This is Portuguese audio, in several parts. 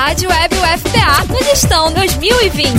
Rádio Web UFPA no Gestão 2020.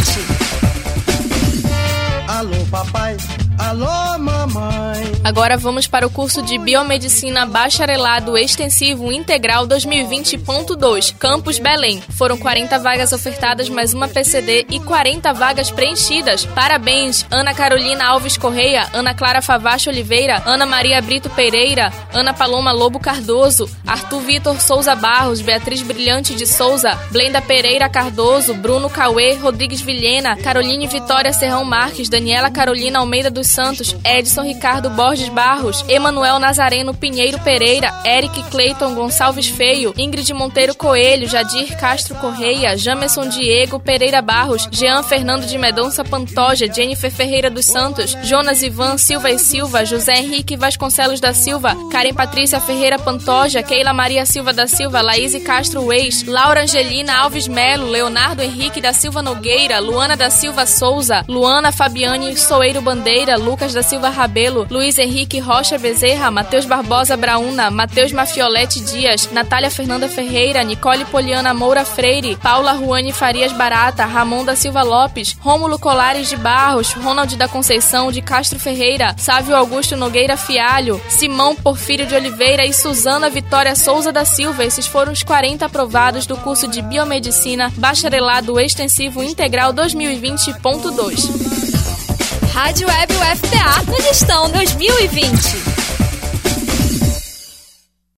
Alô papai, alô mamãe. Agora vamos para o curso de Biomedicina Bacharelado Extensivo Integral 2020.2, Campus Belém. Foram 40 vagas ofertadas, mais uma PCD e 40 vagas preenchidas. Parabéns, Ana Carolina Alves Correia, Ana Clara Favache Oliveira, Ana Maria Brito Pereira, Ana Paloma Lobo Cardoso, Arthur Vitor Souza Barros, Beatriz Brilhante de Souza, Blenda Pereira Cardoso, Bruno Cauê Rodrigues Vilhena, Caroline Vitória Serrão Marques, Daniela Carolina Almeida dos Santos, Edson Ricardo Borges Barros, Emanuel Nazareno Pinheiro Pereira, Eric Cleiton Gonçalves Feio, Ingrid Monteiro Coelho, Jadir Castro Correia, Jamerson Diego Pereira Barros, Jean Fernando de Medonça Pantoja, Jennifer Ferreira dos Santos, Jonas Ivan Silva e Silva, José Henrique Vasconcelos da Silva, Karen Patrícia Ferreira Pantoja, Keila Maria Silva da Silva, Laís Castro Weiss, Laura Angelina Alves Melo, Leonardo Henrique da Silva Nogueira, Luana da Silva Souza, Luana Fabiane Soeiro Bandeira, Lucas da Silva Rabelo, Luiz Henrique Rocha Bezerra, Matheus Barbosa Brauna, Matheus Mafiolete Dias, Natália Fernanda Ferreira, Nicole Poliana Moura Freire, Paula Ruane Farias Barata, Ramon da Silva Lopes, Rômulo Colares de Barros, Ronald da Conceição de Castro Ferreira, Sávio Augusto Nogueira Fialho, Simão Porfírio de Oliveira e Suzana Vitória Souza da Silva. Esses foram os 40 aprovados do curso de Biomedicina Bacharelado Extensivo Integral 2020.2. Rádio Web UFPA no Gestão 2020.